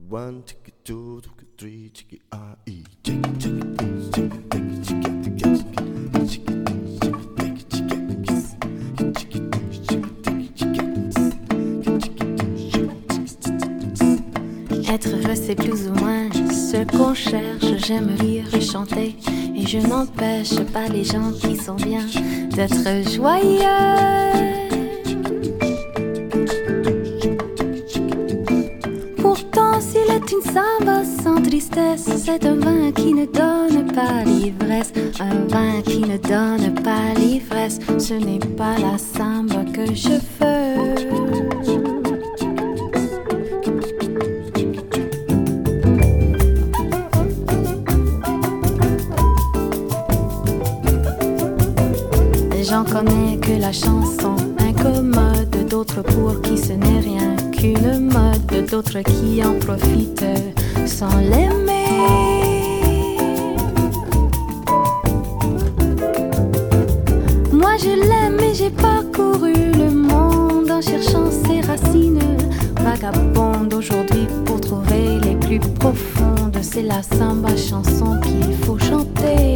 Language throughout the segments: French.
one, check it two, check it three, check it R-E. Check it, please, check it, take it, check it, check it, check it, check it, take it, check it, check it, check it, take it, check it. Être heureux c'est plus ou moins ce qu'on cherche. J'aime rire et chanter et je n'empêche pas les gens qui sont bien d'être joyeux. Pourtant s'il est une samba sans tristesse, c'est un vin qui ne donne pas l'ivresse. Un vin qui ne donne pas l'ivresse, ce n'est pas la samba que je veux. J'en connais que la chanson incommode, d'autres pour qui ce n'est rien qu'une mode, d'autres qui en profitent sans l'aimer. Moi je l'aime et j'ai parcouru le monde en cherchant ses racines vagabondes aujourd'hui pour trouver les plus profondes. C'est la samba chanson qu'il faut chanter.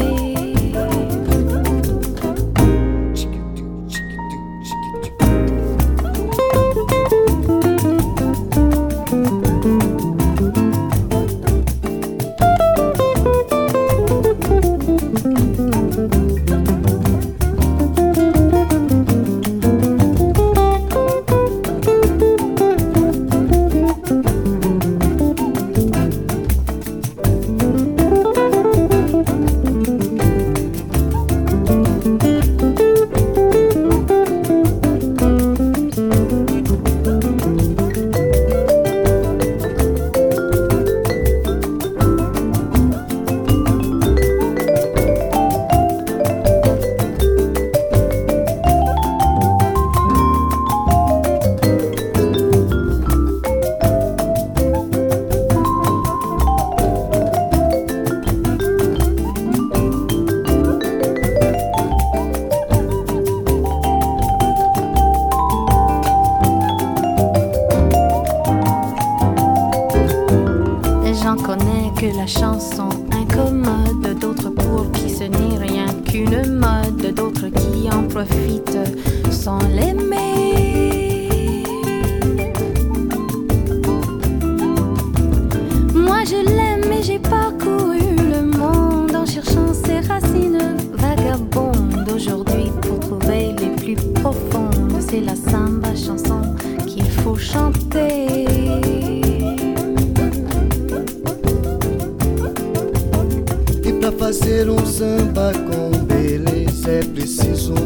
La chanson incommode, d'autres pour qui ce n'est rien qu'une mode, d'autres qui en profitent sans l'aimer. Moi je l'aime et j'ai parcouru le monde en cherchant ses racines vagabondes aujourd'hui pour trouver les plus profondes. C'est la samba chanson qu'il faut chanter. Pra fazer um samba com beleza é preciso